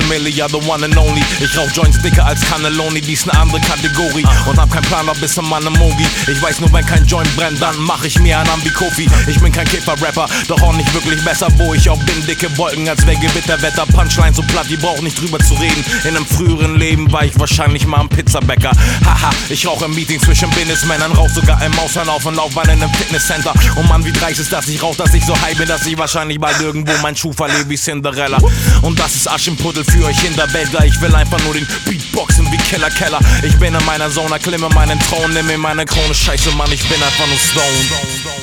Maximilian, the one and only. Ich rauch Joints dicker als Cannelloni, dies ne andere Kategorie. Und hab kein Plan, bis in meinem Mogi. Ich weiß nur, wenn kein Joint brennt, dann mach ich mir einen Ambi-Kofi. Ich bin kein Kiffer-Rapper, doch auch nicht wirklich besser. Wo ich auch bin, dicke Wolken, als wäre Gewitterwetter. Punchline so platt, die braucht nicht drüber zu reden. In einem früheren Leben war ich wahrscheinlich mal ein Pizzabäcker. Haha, ich rauch im Meeting zwischen Businessmännern, rauch sogar im Aushören auf und Laufbahn in einem Fitnesscenter. Und Mann, wie dreist ist das, ich rauch, dass ich so high bin, dass ich wahrscheinlich bald irgendwo mein Schuh verlebe wie Cinderella. Und das ist Aschenputtel für euch Hinterwäldler. Ich will einfach nur den Beatboxen wie Killer Keller. Ich bin in meiner Zone, klimme meinen Thron, nimm mir meine Krone. Scheiße, Mann, ich bin einfach nur Stone.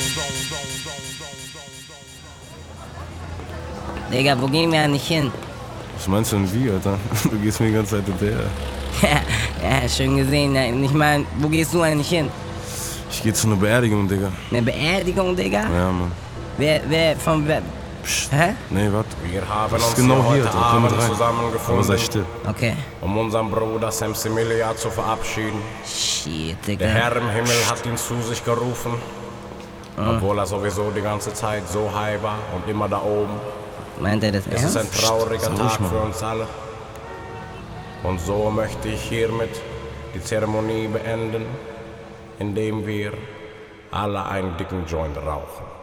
Digga, wo gehen wir eigentlich hin? Was meinst du denn wie, Alter? Du gehst mir die ganze Zeit hinterher. Ja, schön gesehen. Ich mein, wo gehst du eigentlich hin? Ich geh zu einer Beerdigung, Digga. Eine Beerdigung, Digga? Ja, Mann. Wer, von wer? Psst. Hä? Nee, warte. Wir haben Das ist uns genau hier hier, heute da komm mit Abend rein. zusammengefunden, Aber sei still. Okay. um unseren Bruder Maximilian zu verabschieden. Shit, Der Digga. Herr im Himmel hat ihn zu sich gerufen, obwohl er sowieso die ganze Zeit so high war und immer da oben. Meint er das Es ist ein ernst? trauriger Psst, Tag ruhig, Mann. für uns alle. Und so möchte ich hiermit die Zeremonie beenden, indem wir alle einen dicken Joint rauchen.